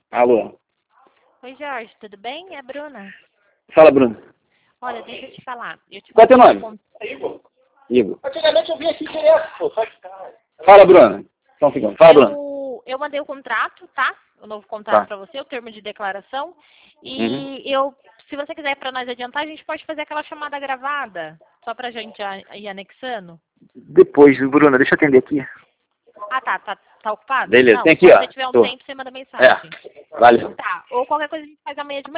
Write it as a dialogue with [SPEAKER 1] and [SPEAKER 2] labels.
[SPEAKER 1] Alô.
[SPEAKER 2] Oi, Jorge, tudo bem? É a Bruna.
[SPEAKER 1] Fala, Bruno.
[SPEAKER 2] Olha, deixa eu te falar.
[SPEAKER 1] Qual é teu nome? Igor. Antigamente eu vim aqui direto, pô. Fala, Bruno. Só um segundo. Fala, Bruno.
[SPEAKER 2] Eu mandei o contrato, tá? O novo contrato para você, o termo de declaração. E se você quiser para nós adiantar, a gente pode fazer aquela chamada gravada, só pra gente ir anexando.
[SPEAKER 1] Depois, Bruna, deixa eu atender aqui.
[SPEAKER 2] Ah, tá ocupado?
[SPEAKER 1] Beleza,
[SPEAKER 2] Não,
[SPEAKER 1] tem aqui,
[SPEAKER 2] se
[SPEAKER 1] ó.
[SPEAKER 2] você tiver um tempo, você manda mensagem.
[SPEAKER 1] Valeu.
[SPEAKER 2] Tá, ou qualquer coisa a gente faz amanhã de manhã.